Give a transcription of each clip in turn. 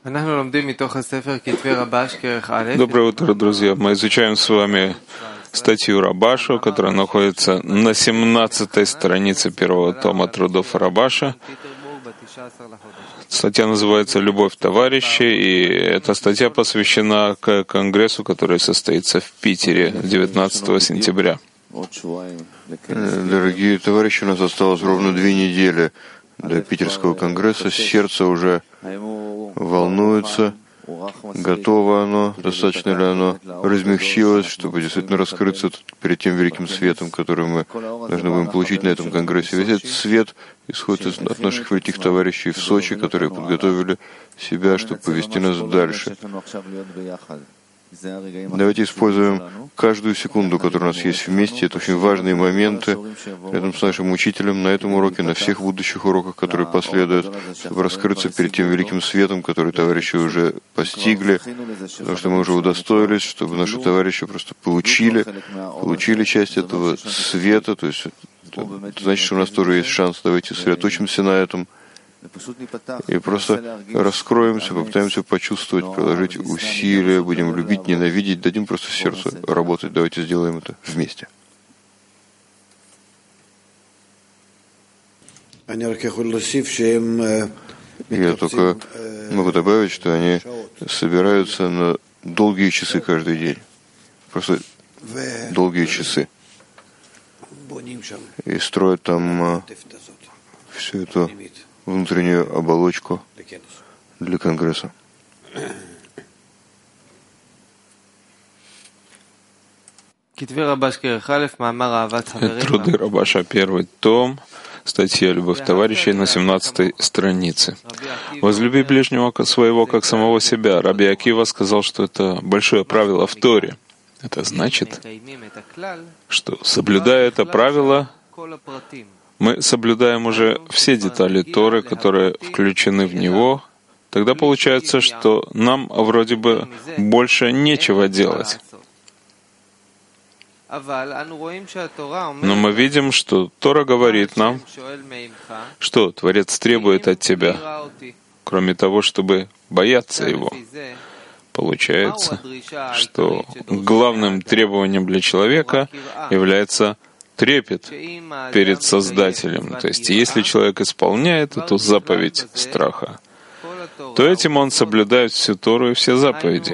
Доброе утро, друзья. Мы изучаем с вами статью Рабаша, которая находится на 17-й странице первого тома трудов Рабаша. Статья называется «Любовь товарищей», и эта статья посвящена к конгрессу, который состоится в Питере 19 сентября. Дорогие товарищи, у нас осталось ровно 2 недели до Питерского конгресса. Сердце уже волнуется. Готово оно, достаточно ли оно размягчилось, чтобы действительно раскрыться перед тем великим светом, который мы должны будем получить на этом конгрессе. Весь этот свет исходит от наших великих товарищей в Сочи, которые подготовили себя, чтобы повести нас дальше. Давайте используем каждую секунду, которая у нас есть вместе. Это очень важные моменты рядом с нашим учителем на этом уроке, на всех будущих уроках, которые последуют, чтобы раскрыться перед тем великим светом, который товарищи уже постигли, потому что мы уже удостоились, чтобы наши товарищи просто получили часть этого света. То есть это значит, что у нас тоже есть шанс. Давайте сосредоточимся на этом и просто раскроемся, попытаемся почувствовать, приложить усилия, будем любить, ненавидеть, дадим просто сердцу работать. Давайте сделаем это вместе. Я только могу добавить, что они собираются на долгие часы каждый день. Просто долгие часы. И строят там всю эту внутреннюю оболочку для конгресса. Труды Рабаша, первый том, статья «Любовь товарищей» на 17-й странице. «Возлюби ближнего своего, как самого себя». Раби Акива сказал, что это большое правило в Торе. Это значит, что, соблюдая это правило, мы соблюдаем уже все детали Торы, которые включены в него. Тогда получается, что нам вроде бы больше нечего делать. Но мы видим, что Тора говорит нам, что Творец требует от тебя, кроме того, чтобы бояться Его. Получается, что главным требованием для человека является трепет перед Создателем. То есть, если человек исполняет эту заповедь страха, то этим он соблюдает всю Тору и все заповеди.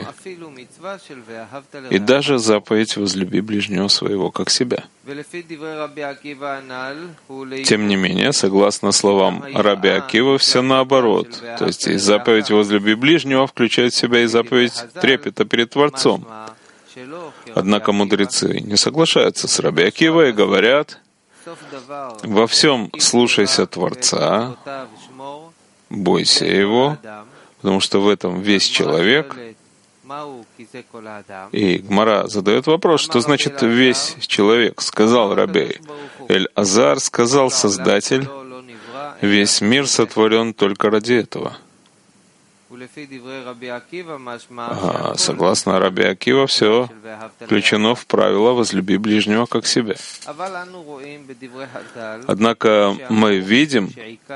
И даже заповедь «возлюби ближнего своего, как себя». Тем не менее, согласно словам Раби Акива, все наоборот. То есть, и заповедь «возлюби ближнего» включает в себя и заповедь трепета перед Творцом. Однако мудрецы не соглашаются с Раби Акива и говорят: «Во всем слушайся Творца, бойся Его, потому что в этом весь человек». И Гмара задает вопрос, что значит «весь человек». Сказал Раби Эль-Азар, сказал Создатель: «Весь мир сотворен только ради этого». А согласно Раби Акива, все включено в правило «возлюби ближнего как себя». Однако мы видим,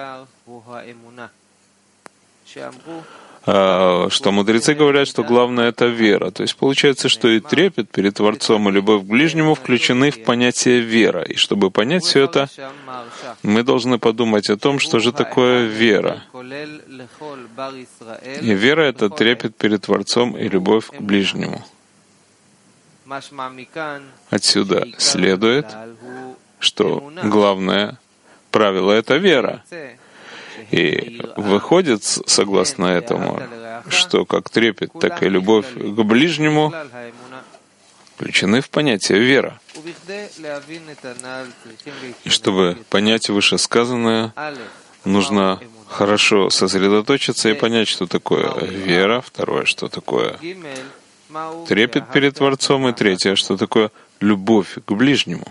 что мудрецы говорят, что главное — это вера. То есть получается, что и трепет перед Творцом, и любовь к ближнему включены в понятие вера. И чтобы понять все это, мы должны подумать о том, что же такое вера. И вера — это трепет перед Творцом и любовь к ближнему. Отсюда следует, что главное правило — это вера. И выходит, согласно этому, что как трепет, так и любовь к ближнему включены в понятие вера. И чтобы понять вышесказанное, нужно хорошо сосредоточиться и понять, что такое вера, второе, что такое трепет перед Творцом, и третье, что такое любовь к ближнему.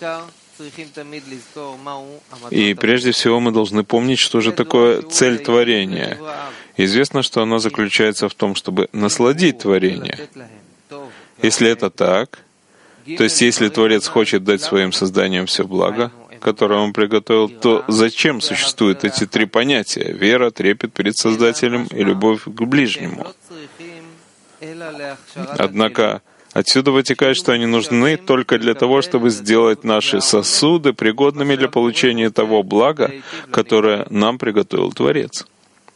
И прежде всего мы должны помнить, что же такое цель творения. Известно, что она заключается в том, чтобы насладить творение. Если это так, то есть если Творец хочет дать своим созданиям все благо, которое Он приготовил, то зачем существуют эти три понятия — вера, трепет перед Создателем и любовь к ближнему? Однако отсюда вытекает, что они нужны только для того, чтобы сделать наши сосуды пригодными для получения того блага, которое нам приготовил Творец.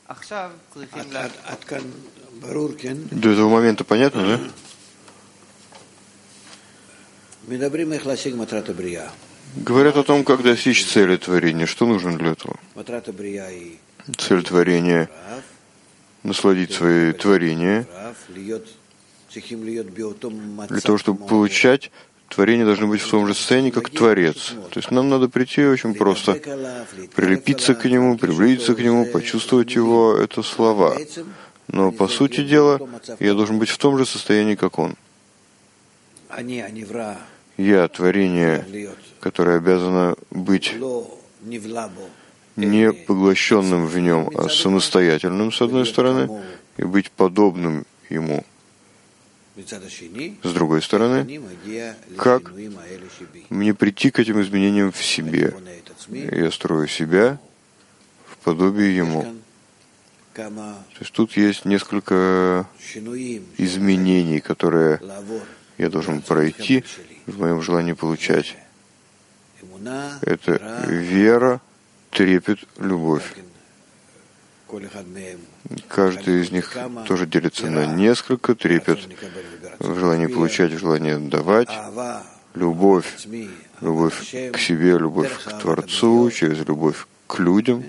До этого момента понятно, да? Говорят о том, как достичь цели творения. Что нужно для этого? Цель творения — насладить свои творения. Для того, чтобы получать, творение должно быть в том же состоянии, как Творец. То есть нам надо прийти очень просто, прилепиться к Нему, приблизиться к Нему, почувствовать Его — это слова. Но, по сути дела, я должен быть в том же состоянии, как Он. Я — творение, которое обязано быть не поглощенным в Нем, а самостоятельным, с одной стороны, и быть подобным Ему. С другой стороны, как мне прийти к этим изменениям в себе? Я строю себя в подобие Ему. То есть тут есть несколько изменений, которые я должен пройти в моем желании получать. Это вера, трепет, любовь. Каждый из них тоже делится на несколько: трепет в желании получать, в желании отдавать, любовь к себе, любовь к Творцу, через любовь к людям,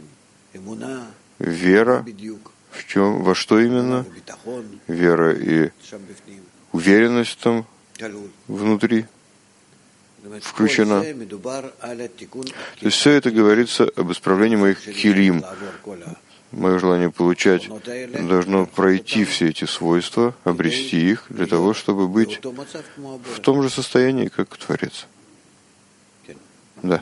вера в чем, во что именно? Вера и уверенность там внутри включена. То есть все это говорится об исправлении моих килим. Мое желание получать должно пройти все эти свойства, обрести их, для того, чтобы быть в том же состоянии, как Творец. Да.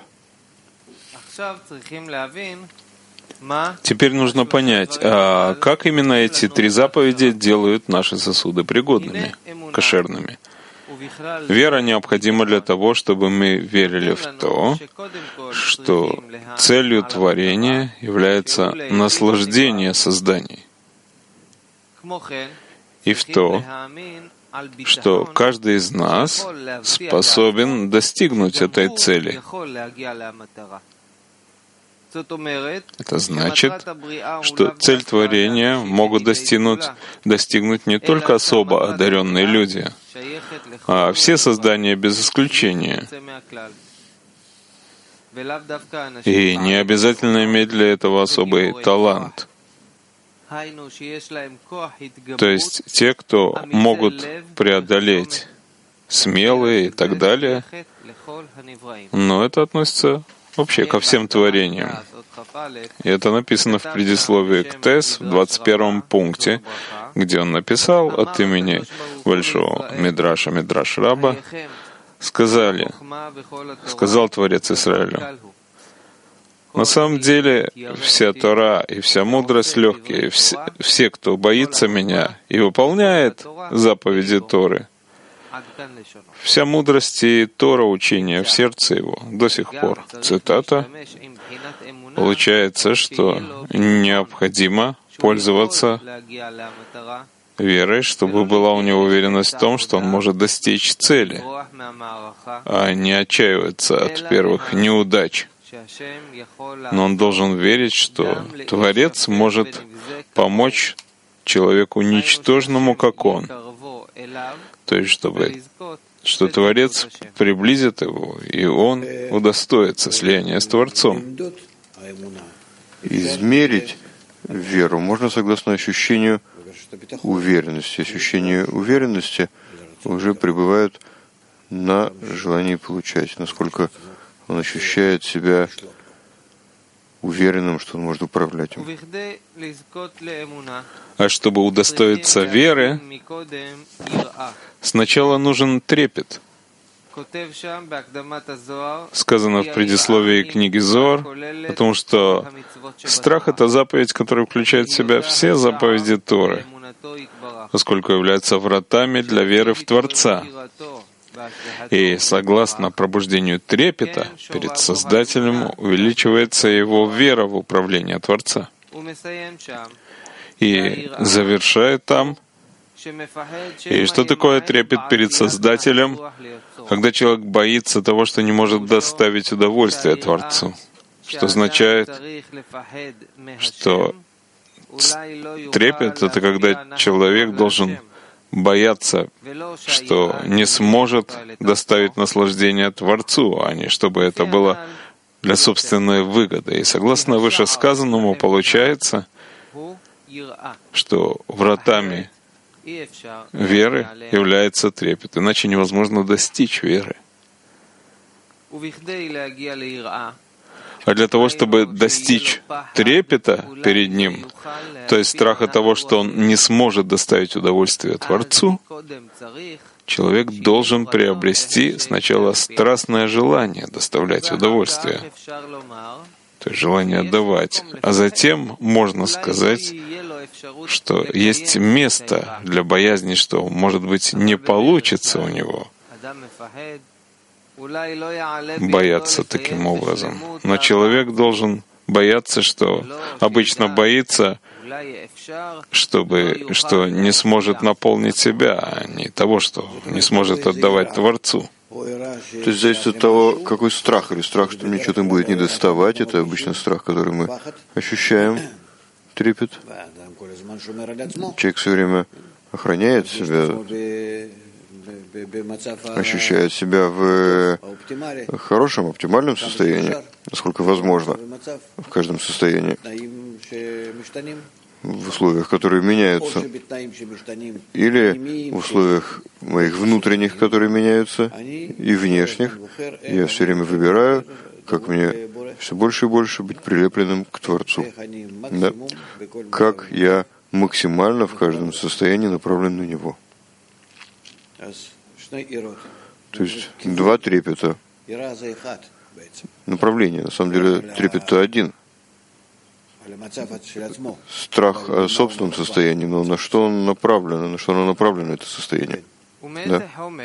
Теперь нужно понять, как именно эти три заповеди делают наши сосуды пригодными, кошерными. Вера необходима для того, чтобы мы верили в то, что целью творения является наслаждение созданий, и в то, что каждый из нас способен достигнуть этой цели. Это значит, что цель творения могут достигнуть не только особо одаренные люди, а все создания без исключения. И не обязательно иметь для этого особый талант. То есть те, кто могут преодолеть, смелые и так далее, но это относится вообще ко всем творениям. И это написано в предисловии к Тес в 21 пункте, где он написал от имени большого Мидраша, Мидраш Раба, сказал Творец Израилю: на самом деле вся Тора и вся мудрость легкие, все, кто боится меня и выполняет заповеди Торы, вся мудрость и Тора учения в сердце его до сих пор. Цитата. Получается, что необходимо пользоваться верой, чтобы была у него уверенность в том, что он может достичь цели, а не отчаиваться от первых неудач. Но он должен верить, что Творец может помочь человеку ничтожному, как он. То есть, что Творец приблизит его, и он удостоится слияния с Творцом. Измерить веру можно согласно ощущению уверенности. Ощущение уверенности уже пребывает на желании получать, насколько он ощущает себя уверенным, что он может управлять им. А чтобы удостоиться веры, сначала нужен трепет. Сказано в предисловии книги Зоар, потому что страх — это заповедь, которая включает в себя все заповеди Торы, поскольку является вратами для веры в Творца. И согласно пробуждению трепета перед Создателем увеличивается его вера в управление Творца. И завершает там. И что такое трепет перед Создателем, когда человек боится того, что не может доставить удовольствие Творцу? Что означает, что трепет — это когда человек должен бояться, что не сможет доставить наслаждение Творцу, а не чтобы это было для собственной выгоды. И согласно вышесказанному получается, что вратами веры является трепет, иначе невозможно достичь веры. А для того, чтобы достичь трепета перед Ним, то есть страха того, что он не сможет доставить удовольствие Творцу, человек должен приобрести сначала страстное желание доставлять удовольствие, то есть желание отдавать, а затем можно сказать, что есть место для боязни, что, может быть, не получится у него бояться таким образом. Но человек должен бояться, что обычно боится, что не сможет наполнить себя, а не того, что не сможет отдавать Творцу. То есть зависит от того, какой страх, или страх, что мне что-то будет недоставать, это обычно страх, который мы ощущаем, трепет. Человек все время охраняет себя, ощущает себя в хорошем, оптимальном состоянии, насколько возможно, в каждом состоянии, в условиях, которые меняются, или в условиях моих внутренних, которые меняются, и внешних. Я все время выбираю, как мне все больше и больше быть прилепленным к Творцу. Да? Как я максимально в каждом состоянии направлен на Него. То есть два трепета. Направление. На самом деле трепет-то один. Страх о собственном состоянии, но на что он направлен, на что оно направлено, это состояние. Да?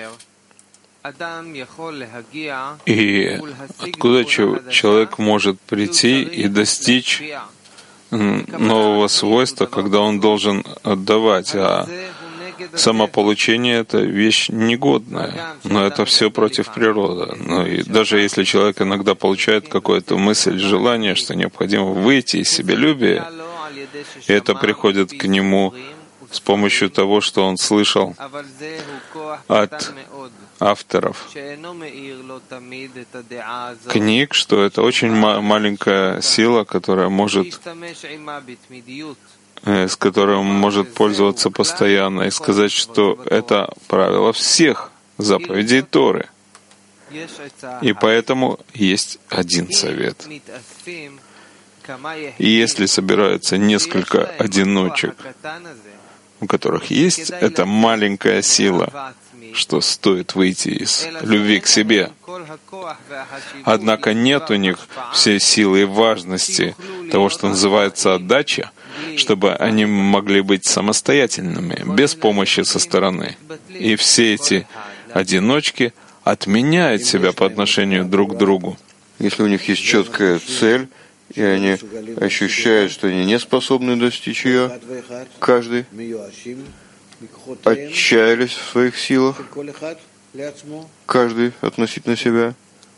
И откуда человек может прийти и достичь нового свойства, когда он должен отдавать, а самополучение — это вещь негодная, но это все против природы. Ну и даже если человек иногда получает какую-то мысль, желание, что необходимо выйти из себялюбия, и это приходит к нему с помощью того, что он слышал от авторов книг, что это очень маленькая сила, которая с которым он может пользоваться постоянно, и сказать, что это правило всех заповедей Торы. И поэтому есть один совет. И если собираются несколько одиночек, у которых есть эта маленькая сила, что стоит выйти из любви к себе, однако нет у них всей силы и важности того, что называется отдача, чтобы они могли быть самостоятельными, без помощи со стороны. И все эти одиночки отменяют себя по отношению друг к другу. Если у них есть четкая цель, и они ощущают, что они не способны достичь ее, каждый отчаялись в своих силах, каждый относительно себя,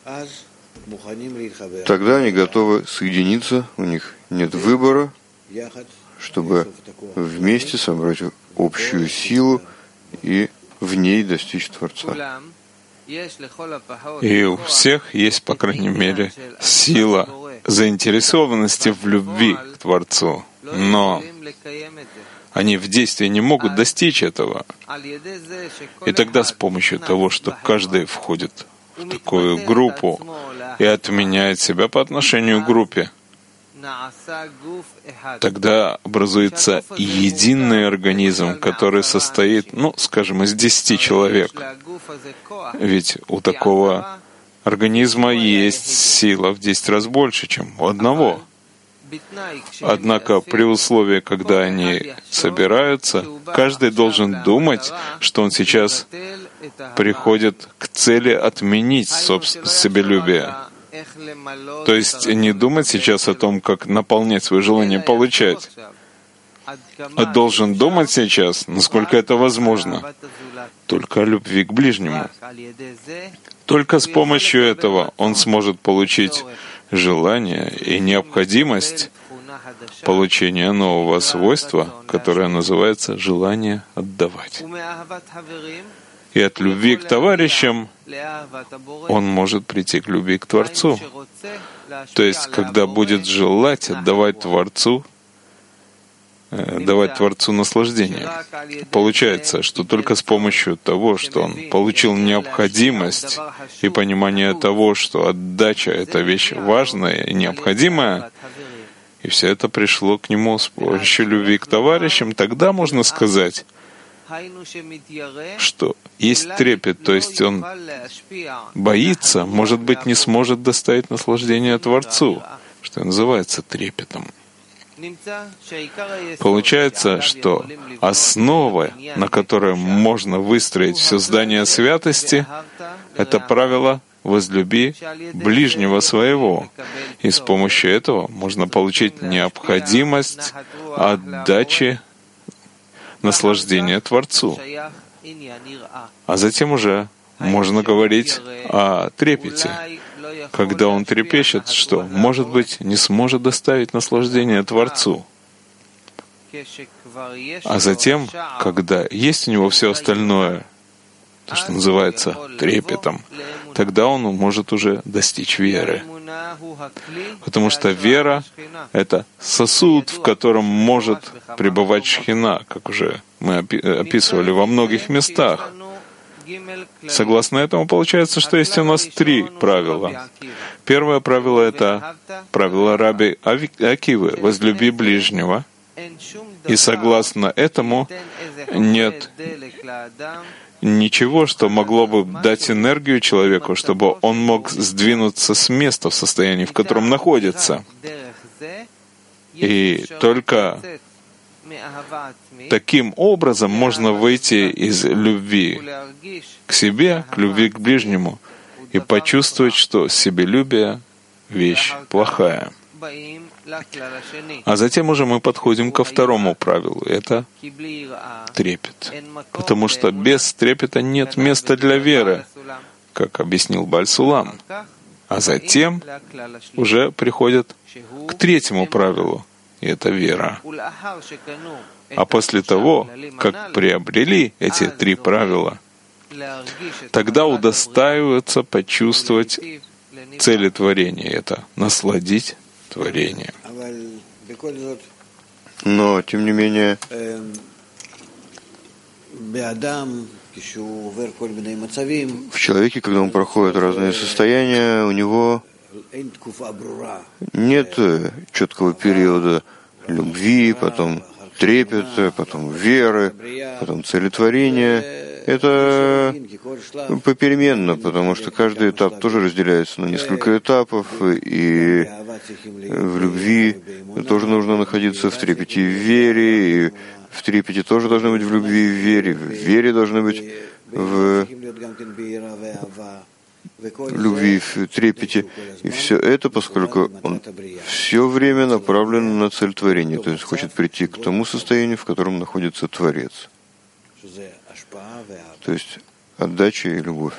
тогда они готовы соединиться, у них нет выбора, чтобы вместе собрать общую силу и в ней достичь Творца. И у всех есть, по крайней мере, сила заинтересованности в любви к Творцу, но они в действии не могут достичь этого. И тогда с помощью того, что каждый входит в такую группу и отменяет себя по отношению к группе, тогда образуется единый организм, который состоит, скажем, из 10 человек. Ведь у такого организма есть сила в 10 раз больше, чем у одного. Однако при условии, когда они собираются, каждый должен думать, что он сейчас приходит к цели отменить себелюбие. То есть не думать сейчас о том, как наполнять свое желание получать, а должен думать сейчас, насколько это возможно, только о любви к ближнему. Только с помощью этого он сможет получить желание и необходимость получения нового свойства, которое называется желание отдавать. И от любви к товарищам он может прийти к любви к Творцу. То есть, когда будет желать отдавать Творцу, давать Творцу наслаждение. Получается, что только с помощью того, что он получил необходимость и понимание того, что отдача — это вещь важная и необходимая, и все это пришло к нему с помощью любви к товарищам, тогда можно сказать, что есть трепет, то есть он боится, может быть, не сможет доставить наслаждение Творцу, что называется трепетом. Получается, что основа, на которой можно выстроить все здание святости, это правило «возлюби ближнего своего». И с помощью этого можно получить необходимость отдачи наслаждения Творцу. А затем уже можно говорить о трепете, когда он трепещет, что, может быть, не сможет доставить наслаждение Творцу. А затем, когда есть у него все остальное, то, что называется трепетом, тогда он может уже достичь веры. Потому что вера — это сосуд, в котором может пребывать Шхина, как уже мы описывали во многих местах. Согласно этому, получается, что есть у нас три правила. Первое правило — это правило Раби Акивы — «возлюби ближнего». И согласно этому нет ничего, что могло бы дать энергию человеку, чтобы он мог сдвинуться с места в состоянии, в котором находится. И только таким образом можно выйти из любви к себе, к любви к ближнему, и почувствовать, что себелюбие — вещь плохая. А затем уже мы подходим ко второму правилу — это трепет. Потому что без трепета нет места для веры, как объяснил Бааль Сулам. А затем уже приходят к третьему правилу, и это вера. А после того, как приобрели эти три правила, тогда удостаиваются почувствовать цели творения — это насладить творение. Но, тем не менее, в человеке, когда он проходит разные состояния, у него нет четкого периода любви, потом трепета, потом веры, потом целетворения. Это попеременно, потому что каждый этап тоже разделяется на несколько этапов, и в любви тоже нужно находиться в трепете и в вере, и в трепете тоже должно быть в любви и в вере должно быть в любви, в трепете. И все это, поскольку он все время направлен на цель творения, то есть хочет прийти к тому состоянию, в котором находится Творец. То есть отдача и любовь.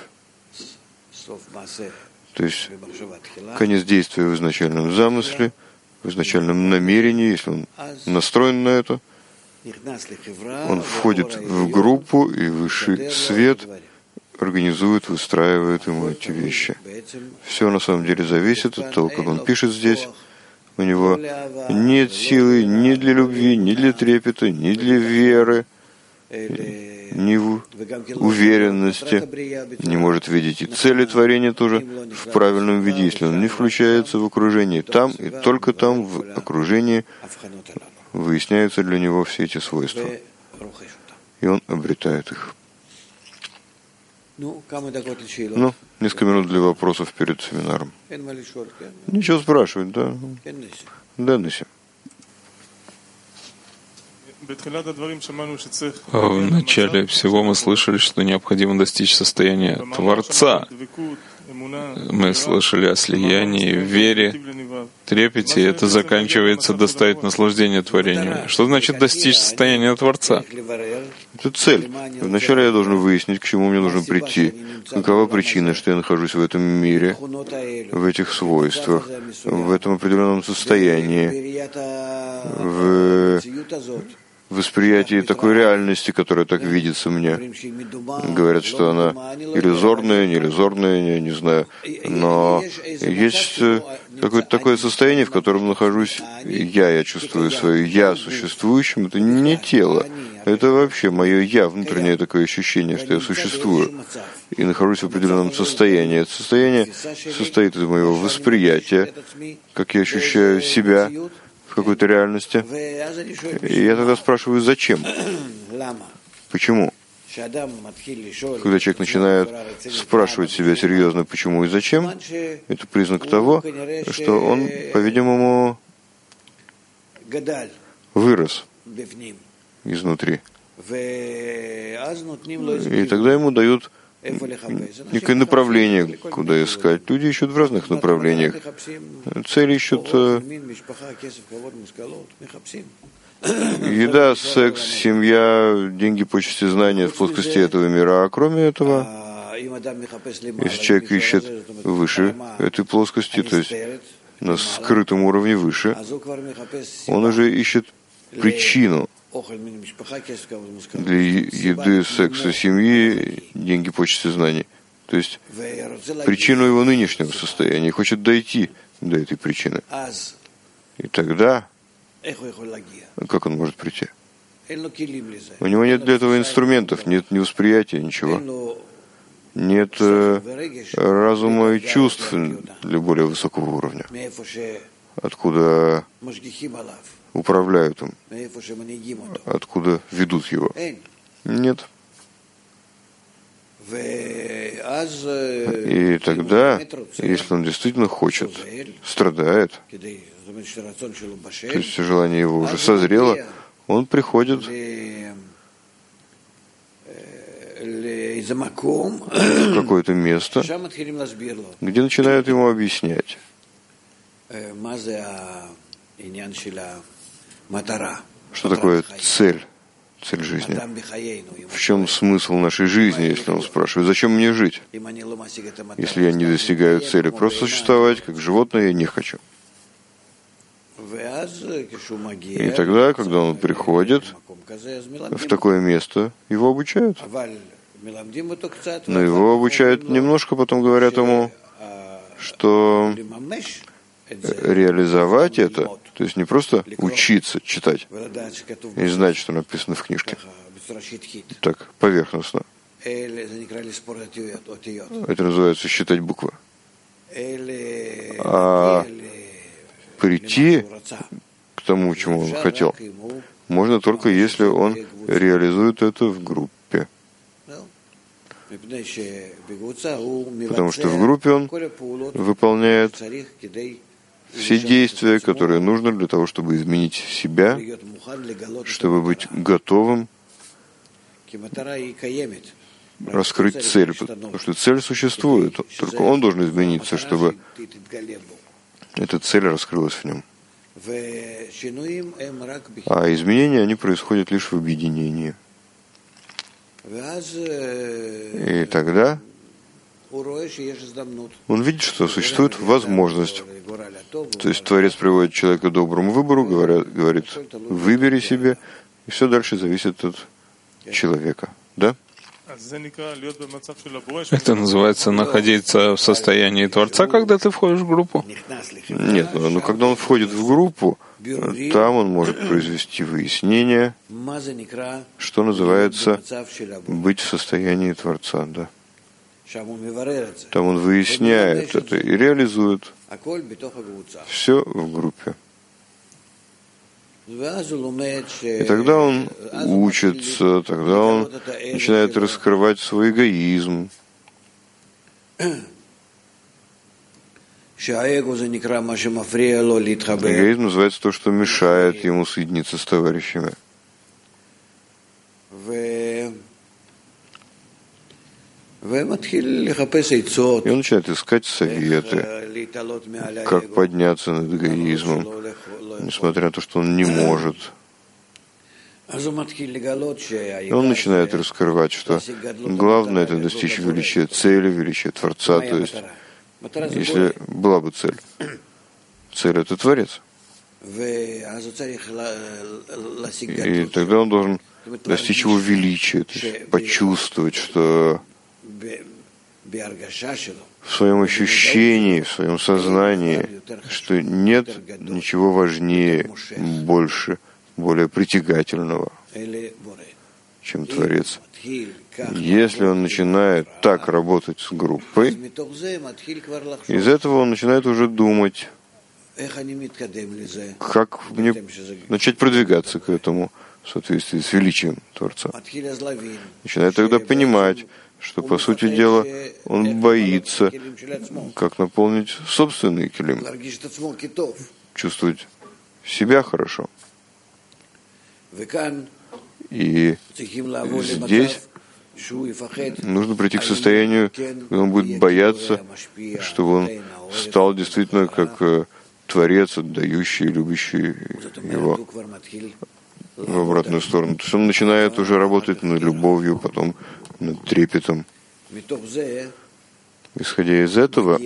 То есть конец действия в изначальном замысле, в изначальном намерении, если он настроен на это, он входит в группу, и высший свет организует, выстраивает ему эти вещи. Все на самом деле зависит от того, как он пишет здесь. У него нет силы ни для любви, ни для трепета, ни для веры, ни в уверенности, не может видеть и цели творения тоже в правильном виде, если он не включается в окружение. Там и только там, в окружении, выясняются для него все эти свойства. И он обретает их. Несколько минут для вопросов перед семинаром. Ничего спрашивать, да? Да, Нисим. В начале всего мы слышали, что необходимо достичь состояния Творца. Мы слышали о слиянии, вере, трепете, и это заканчивается доставить наслаждение творению. Что значит достичь состояния Творца? Это цель. Вначале я должен выяснить, к чему мне нужно прийти, какова причина, что я нахожусь в этом мире, в этих свойствах, в этом определенном состоянии, в восприятии такой реальности, которая так видится мне. Говорят, что она иллюзорная, не иллюзорная, я не знаю. Но есть какое-то такое состояние, в котором нахожусь я чувствую свое «я» существующим. Это не тело. Это вообще мое «я», внутреннее такое ощущение, что я существую. И нахожусь в определенном состоянии. Это состояние состоит из моего восприятия, как я ощущаю себя в какой-то реальности. И я тогда спрашиваю, зачем? Почему? Когда человек начинает спрашивать себя серьезно, почему и зачем, это признак того, что он, по-видимому, вырос изнутри. И тогда ему дают некое направление, куда искать. Люди ищут в разных направлениях. Цели ищут еда, секс, семья, деньги, почести, знания в плоскости этого мира. А кроме этого, если человек ищет выше этой плоскости, то есть на скрытом уровне выше, он уже ищет причину для еды, секса, семьи, деньги, почести, знаний. То есть причину его нынешнего состояния, хочет дойти до этой причины. И тогда, как он может прийти? У него нет для этого инструментов, нет ни восприятия, ничего. Нет разума и чувств для более высокого уровня, откуда управляют им, откуда ведут его. Нет. И тогда, если он действительно хочет, страдает, то есть желание его уже созрело, он приходит в какое-то место, где начинают ему объяснять, что такое цель жизни. В чем смысл нашей жизни, если он спрашивает, зачем мне жить, если я не достигаю цели? Просто существовать, как животное, я не хочу. И тогда, когда он приходит в такое место, его обучают. Но его обучают немножко, потом говорят ему, что реализовать это, то есть не просто учиться читать и знать, что написано в книжке, так поверхностно. Это называется считать буквы. А прийти к тому, чему он хотел, можно только если он реализует это в группе. Потому что в группе он выполняет все действия, которые нужны для того, чтобы изменить себя, чтобы быть готовым раскрыть цель. Потому что цель существует, только он должен измениться, чтобы эта цель раскрылась в нем. А изменения, они происходят лишь в объединении. И тогда он видит, что существует возможность. То есть Творец приводит человека к доброму выбору, говорит, выбери себе, и все дальше зависит от человека. Да? Это называется находиться в состоянии Творца, когда ты входишь в группу? Нет, но когда он входит в группу, там он может произвести выяснение, что называется быть в состоянии Творца. Да. Там он выясняет это и реализует все в группе. И тогда он учится, тогда он начинает раскрывать свой эгоизм. Эгоизм называется то, что мешает ему соединиться с товарищами. И он начинает искать советы, как подняться над эгоизмом, несмотря на то, что он не может. И он начинает раскрывать, что главное — это достичь величия цели, величия Творца. То есть, если была бы цель, цель — это Творец. И тогда он должен достичь его величия, то есть почувствовать, что в своем ощущении, в своем сознании, что нет ничего важнее, больше, более притягательного, чем Творец. Если он начинает так работать с группой, из этого он начинает уже думать, как мне начать продвигаться к этому в соответствии с величием Творца. Начинает тогда понимать, что, по сути дела, он боится, как наполнить собственный килим, чувствовать себя хорошо. И здесь нужно прийти к состоянию, когда он будет бояться, чтобы он стал действительно как Творец, отдающий, любящий его в обратную сторону. То есть он начинает уже работать над любовью, потом над трепетом. Исходя из этого,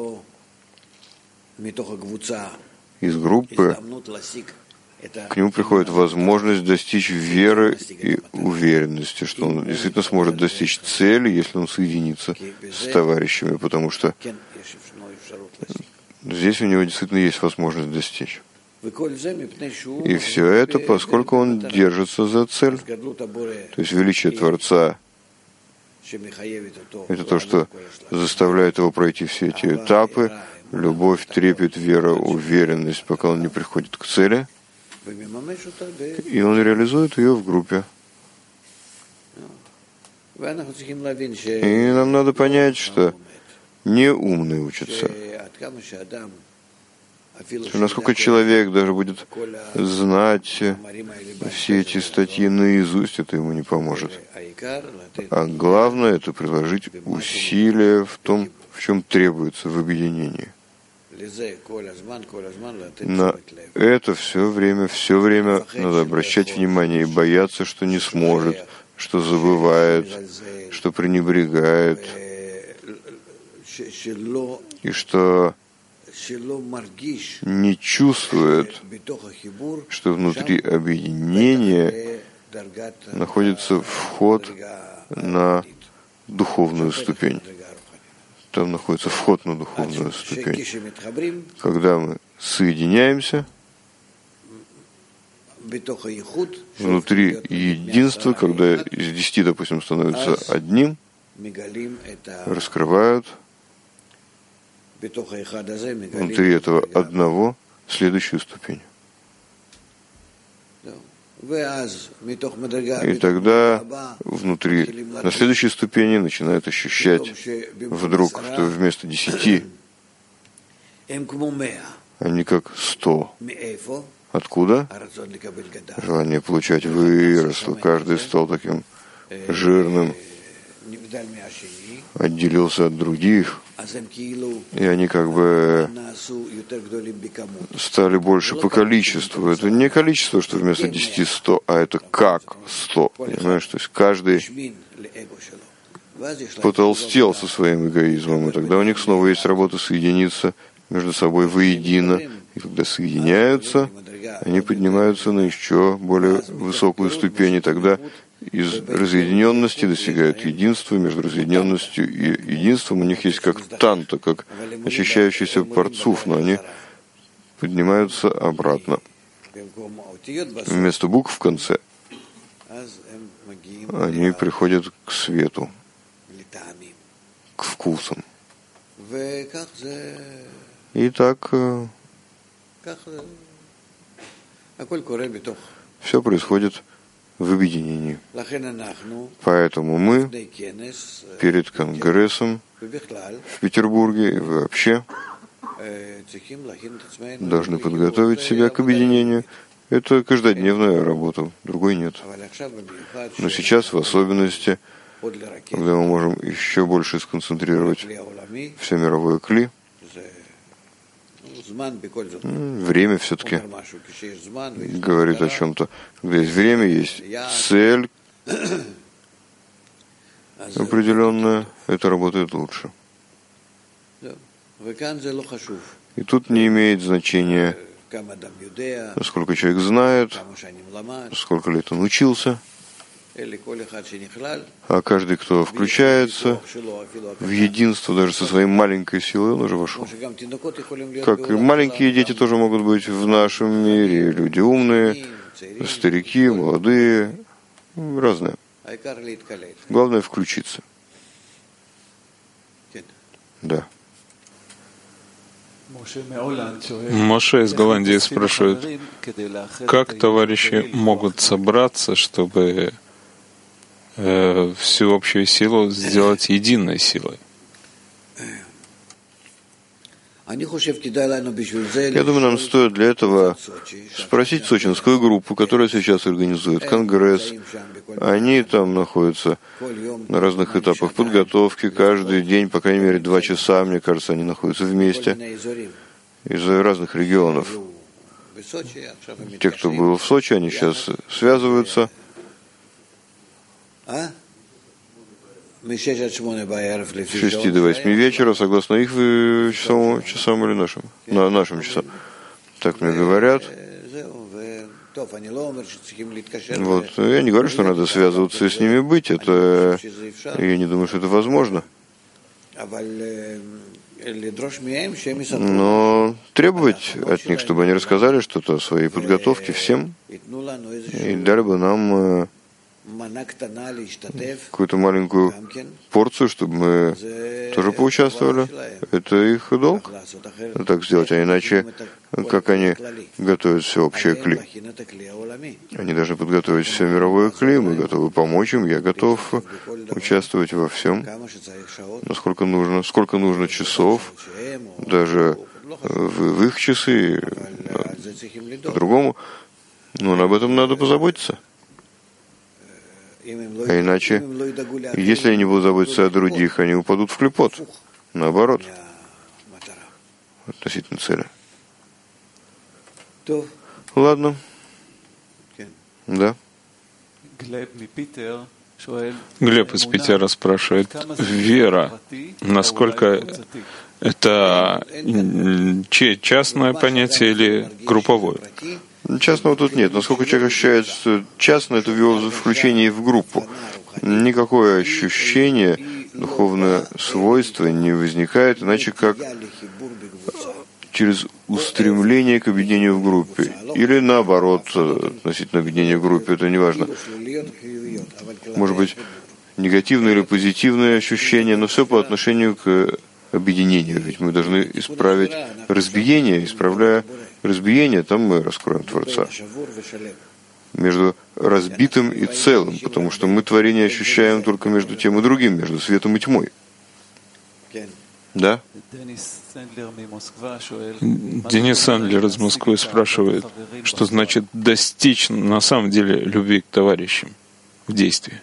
из группы к нему приходит возможность достичь веры и уверенности, что он действительно сможет достичь цели, если он соединится с товарищами, потому что здесь у него действительно есть возможность достичь. И все это, поскольку он держится за цель. То есть величие Творца — это то, что заставляет его пройти все эти этапы: любовь, трепет, вера, уверенность, пока он не приходит к цели. И он реализует ее в группе. И нам надо понять, что не умные учатся. Насколько человек даже будет знать все эти статьи наизусть, это ему не поможет. А главное — это приложить усилия в том, в чем требуется в объединении. На это все время надо обращать внимание и бояться, что не сможет, что забывает, что пренебрегает, и что не чувствует, что внутри объединения находится вход на духовную ступень. Там находится вход на духовную ступень. Когда мы соединяемся внутри единства, когда из 10, допустим, становится одним, раскрывают внутри этого одного следующую ступень. И тогда внутри, на следующей ступени, начинают ощущать вдруг, что вместо 10 они как 100. Откуда? Желание получать выросло. Каждый стал таким жирным, отделился от других, и они как бы стали больше по количеству. Это не количество, что вместо 10 100, а это как 100. Понимаешь? То есть каждый потолстел со своим эгоизмом, и тогда у них снова есть работа соединиться между собой воедино. И когда соединяются, они поднимаются на еще более высокую ступень, и тогда из разъединенности достигают единства, между разъединенностью и единством у них есть как танта, как очищающийся парцуф, но они поднимаются обратно. Вместо букв в конце они приходят к свету, к вкусам. И так все происходит в объединении. Поэтому мы перед Конгрессом в Петербурге и вообще должны подготовить себя к объединению Это каждодневная работа, другой нет. Но сейчас, в особенности, когда мы можем еще больше сконцентрировать все мировое кли, время все-таки говорит о чем-то. Когда есть время, есть цель определенная, это работает лучше. И тут не имеет значения, сколько человек знает, сколько лет он учился, а каждый, кто включается в единство даже со своей маленькой силой, он уже вошел. Как и маленькие дети тоже могут быть в нашем мире, люди умные, старики, молодые, разные. Главное включиться. Да. Моше из Голландии спрашивает, как товарищи могут собраться, чтобы всю общую силу сделать единой силой? Я думаю, нам стоит для этого спросить сочинскую группу, которая сейчас организует конгресс. Они там находятся на разных этапах подготовки. Каждый день, по крайней мере, 2 часа, мне кажется, они находятся вместе из разных регионов. Те, кто был в Сочи, они сейчас связываются. С 6 до 8 вечера, согласно их часам или нашим? На нашим часам. Так мне говорят. Вот. Я не говорю, что надо связываться и с ними быть. Это... Я не думаю, что это возможно. Но требовать от них, чтобы они рассказали что-то о своей подготовке всем, и дали бы нам какую-то маленькую порцию, чтобы мы тоже поучаствовали. Это их долг. Так сделать, а иначе, как они готовят все общее кли? Они должны подготовить все мировое кли, мы готовы помочь им, я готов участвовать во всем, насколько нужно, сколько нужно часов, даже в их часы, по-другому. Но об этом надо позаботиться. А иначе, если они будут заботиться о других, они упадут в клепот. Наоборот. Относительно цели. Ладно. Да. Глеб из Питера спрашивает, вера, насколько это частное понятие или групповое? Частного тут нет. Насколько человек ощущает, что частно, это в его включении в группу. Никакое ощущение, духовное свойство не возникает, иначе как через устремление к объединению в группе. Или наоборот, относительно объединения в группе, это не важно. Может быть, негативное или позитивное ощущение, но все по отношению к объединению. Ведь мы должны исправить разбиение, исправляя разбиение, там мы раскроем Творца. Между разбитым и целым, потому что мы творение ощущаем только между тем и другим, между светом и тьмой. Да? Денис Сандлер из Москвы спрашивает, что значит достичь на самом деле любви к товарищам в действии.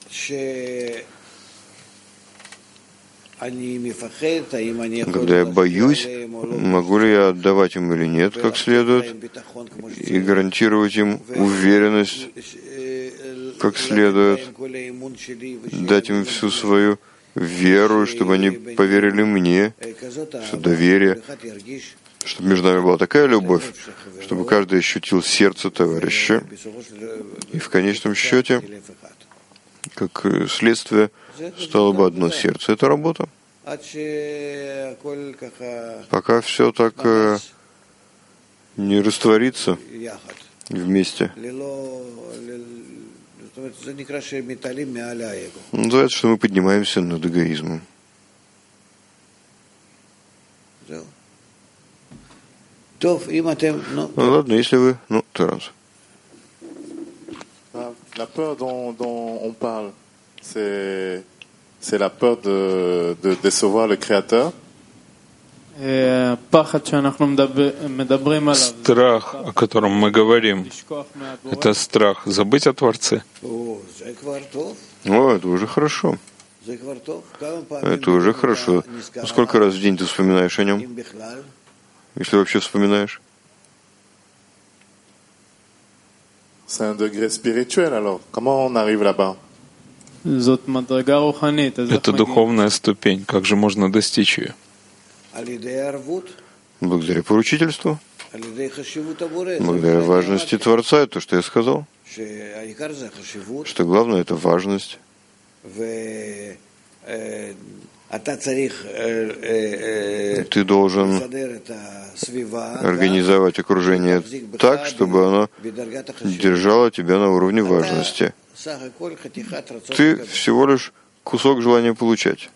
Когда я боюсь, могу ли я отдавать им или нет как следует, и гарантировать им уверенность как следует, дать им всю свою веру, чтобы они поверили мне, что доверие, чтобы между нами была такая любовь, чтобы каждый ощутил сердце товарища, и в конечном счете, как следствие, стало бы одно сердце. Это работа. Пока все так не растворится вместе. Называется, что мы поднимаемся над эгоизмом. Ну ладно, если вы... Ну, Таранс. La peur dont on parle, c'est la peur de décevoir le Créateur. Страх, о котором мы говорим, это страх забыть о Творце. О, это уже хорошо. Это уже хорошо. Сколько раз в день ты вспоминаешь о нем? Если вообще вспоминаешь? C'est un degré spirituel alors. Comment on arrive là-bas? Это духовная ступень. Как же можно достичь ее? Благодаря поручительству, благодаря важности Творца, это то, что я сказал, что главное — это важность. Ты должен организовать окружение так, чтобы оно держало тебя на уровне важности. Ты всего лишь кусок желания получать,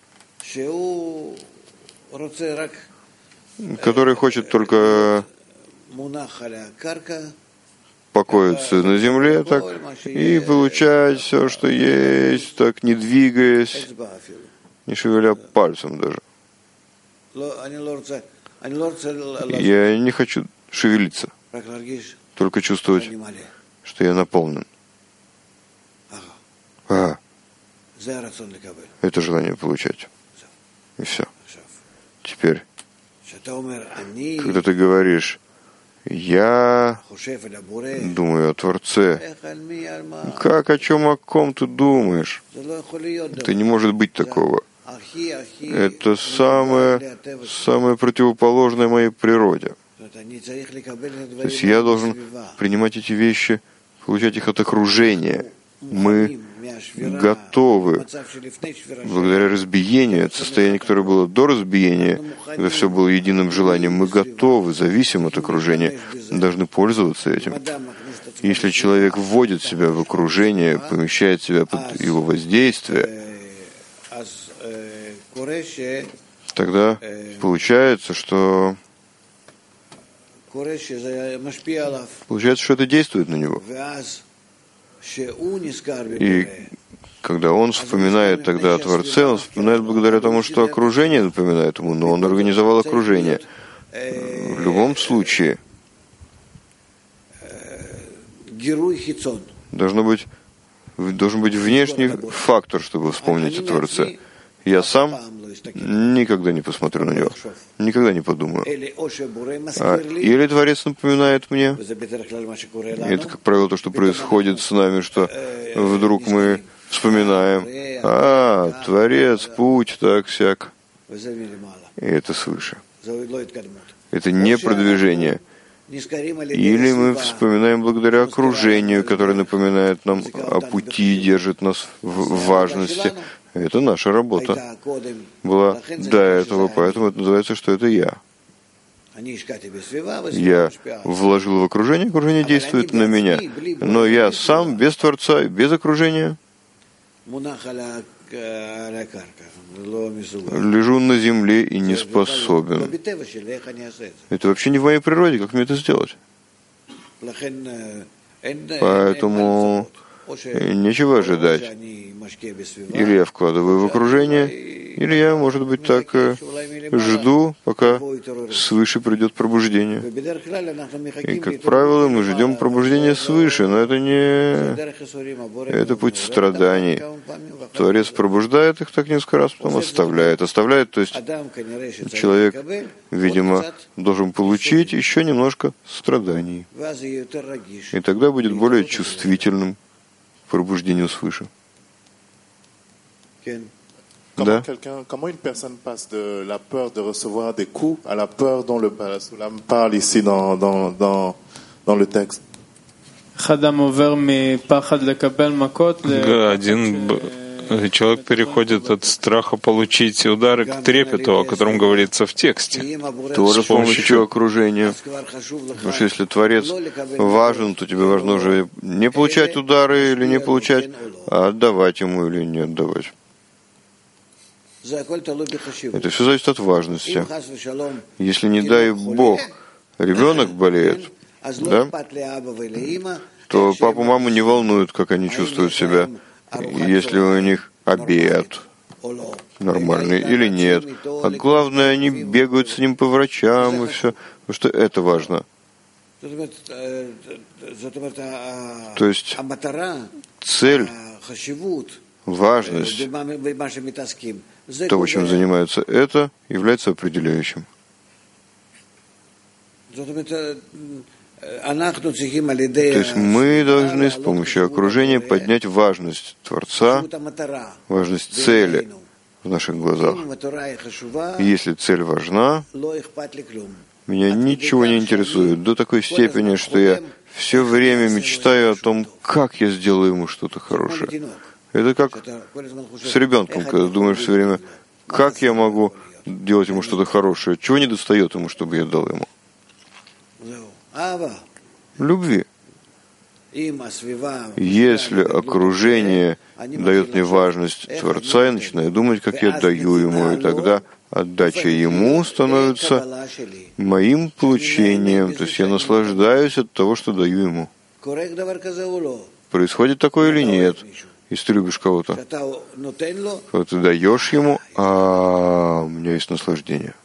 который хочет только покоиться на земле так и получать все, что есть, так не двигаясь, не шевеля пальцем даже. Я не хочу шевелиться, только чувствовать, что я наполнен. Это желание получать. И все. Теперь, когда ты говоришь, я думаю о Творце, как, о ком ты думаешь? Это не может быть такого. Это самое противоположное моей природе. То есть я должен принимать эти вещи, получать их от окружения. Мы готовы, благодаря разбиению, от состояния, которое было до разбиения, когда все было единым желанием, мы готовы, зависим от окружения, должны пользоваться этим. Если человек вводит себя в окружение, помещает себя под его воздействие, тогда получается, что это действует на него. И когда он вспоминает тогда о Творце, он вспоминает благодаря тому, что окружение напоминает ему, но он организовал окружение. В любом случае должен быть внешний фактор, чтобы вспомнить о Творце. Я сам никогда не посмотрю на него, никогда не подумаю. Или Творец напоминает мне, это, как правило, то, что происходит с нами, что вдруг мы вспоминаем, Творец, путь, так-сяк. И это свыше. Это не продвижение. Или мы вспоминаем благодаря окружению, которое напоминает нам о пути и держит нас в важности. Это наша работа была до этого, поэтому это называется, что это я. Я вложил в окружение, окружение действует на меня. Но я сам, без Творца, без окружения, лежу на земле и не способен. Это вообще не в моей природе, как мне это сделать? Поэтому нечего ожидать. Или я вкладываю в окружение, или я, может быть, так жду, пока свыше придет пробуждение. И, как правило, мы ждем пробуждения свыше, но это это путь страданий. Творец пробуждает их так несколько раз, потом оставляет. Оставляет, то есть человек, видимо, должен получить еще немножко страданий. И тогда будет более чувствительным к пробуждению свыше. Comment une personne passe de la peur de recevoir des coups à la peur dont le Soulam parle ici dans le texte? Один человек переходит от страха получить удары к трепету, о котором говорится в тексте. Тоже с помощью окружения. Потому что если Творец важен, то тебе важно уже не получать удары или не получать, а отдавать ему или не отдавать. Это все зависит от важности. Если, не дай Бог, ребенок болеет, да, то папу, маму не волнует, как они чувствуют себя, если у них обед, нормальный или нет. А главное, они бегают с ним по врачам и все, потому что это важно. То есть цель, важность того, чем занимаются, это является определяющим. То есть мы должны с помощью окружения поднять важность Творца, важность цели в наших глазах. И если цель важна, меня ничего не интересует до такой степени, что я все время мечтаю о том, как я сделаю ему что-то хорошее. Это как с ребенком, когда думаешь все время, как я могу делать ему что-то хорошее, чего не достает ему, чтобы я дал ему. Любви. Если окружение дает мне важность Творца, я начинаю думать, как я даю ему, и тогда отдача ему становится моим получением, то есть я наслаждаюсь от того, что даю ему. Происходит такое или нет? Если ты любишь кого-то, когда ты даешь ему, у меня есть наслаждение.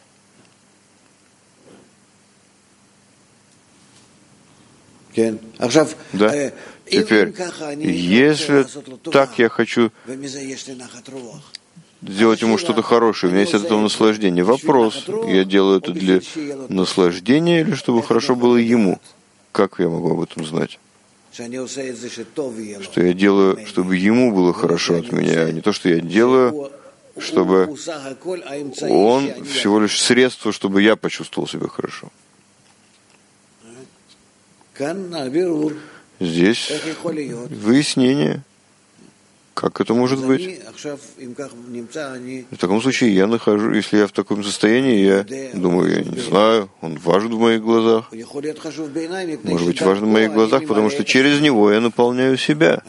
Да? Теперь, если так я хочу сделать ему что-то хорошее, у меня есть от этого наслаждение. Вопрос, я делаю это для наслаждения или чтобы хорошо было ему? Как я могу об этом знать? Что я делаю, чтобы ему было хорошо от меня, а не то, что я делаю, чтобы он всего лишь средство, чтобы я почувствовал себя хорошо. Здесь выяснение, как это может быть. В таком случае я нахожу, если я в таком состоянии, я думаю, я не знаю, он важен в моих глазах. Может быть, важен в моих глазах, потому что через него я наполняю себя.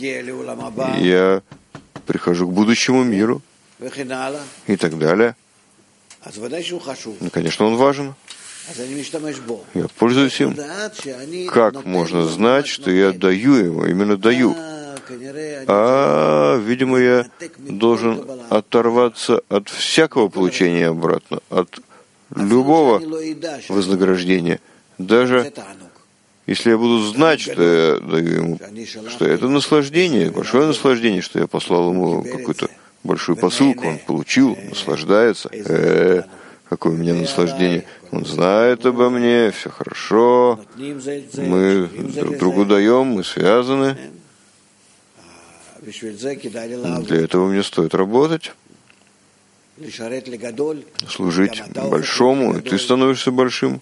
Я прихожу к будущему миру и так далее. И, конечно, он важен. Я пользуюсь им. Как можно знать, что я даю ему, именно даю? Видимо, я должен оторваться от всякого получения обратно, от любого вознаграждения. Даже если я буду знать, что я даю ему, что это наслаждение, большое наслаждение, что я послал ему какую-то большую посылку, он получил, наслаждается. Какое у меня наслаждение. Он знает обо мне, все хорошо, мы друг другу даем, мы связаны. Для этого мне стоит работать, служить большому, и ты становишься большим.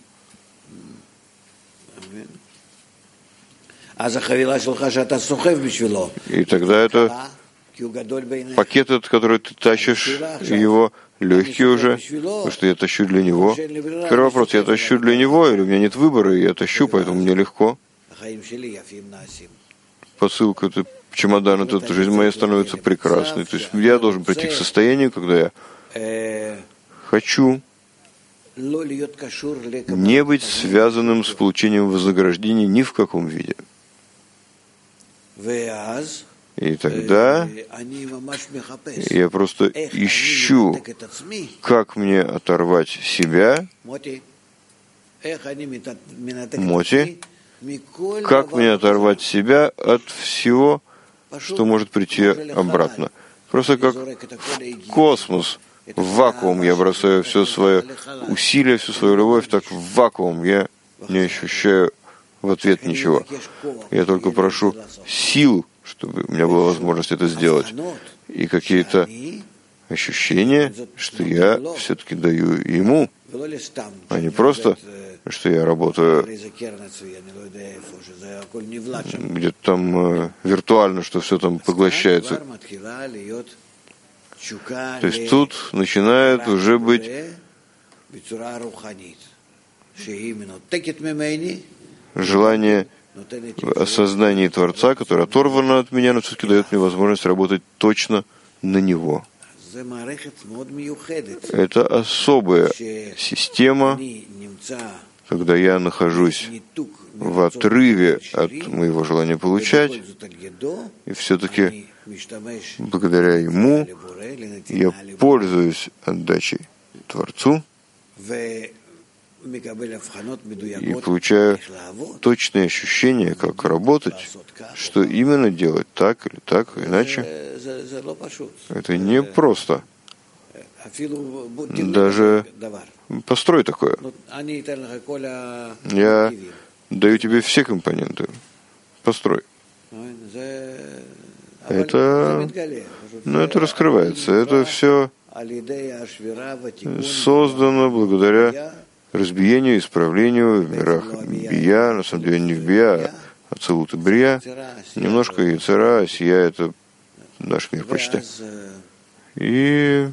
И тогда это пакет, этот, который ты тащишь, его легкий уже, потому что я тащу для него. Первый вопрос, я тащу для него, или у меня нет выбора, и я тащу, поэтому мне легко. Посылка, это чемодан, это жизнь моя становится прекрасной. То есть я должен прийти к состоянию, когда я хочу не быть связанным с получением вознаграждения ни в каком виде. И тогда я просто ищу, как мне оторвать себя, Моти, как мне оторвать себя от всего, что может прийти обратно. Просто как в космос, в вакуум я бросаю все свое усилие, всю свою любовь, так в вакуум я не ощущаю в ответ ничего. Я только прошу сил, чтобы у меня была возможность это сделать. И какие-то ощущения, что я все-таки даю ему, а не просто, что я работаю где-то там виртуально, что все там поглощается. То есть тут начинает уже быть желание в осознании Творца, которое оторвано от меня, но все-таки дает мне возможность работать точно на Него. Это особая система, когда я нахожусь в отрыве от моего желания получать, и все-таки благодаря ему я пользуюсь отдачей Творцу и получаю точные ощущения, как работать, что именно делать так или так, иначе. Это не просто. Даже построй такое. Я даю тебе все компоненты. Построй. Это раскрывается. Это все создано благодаря разбиению, исправлению в мирах Бия, на самом деле не в Бия, а Ацилут и Брия. Немножко Яцера, Сия — это наш мир почти. И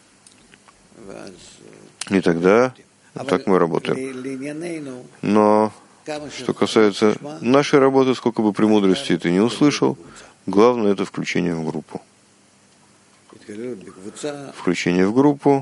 тогда так мы работаем. Но что касается нашей работы, сколько бы премудрости ты не услышал, главное — это включение в группу. Включение в группу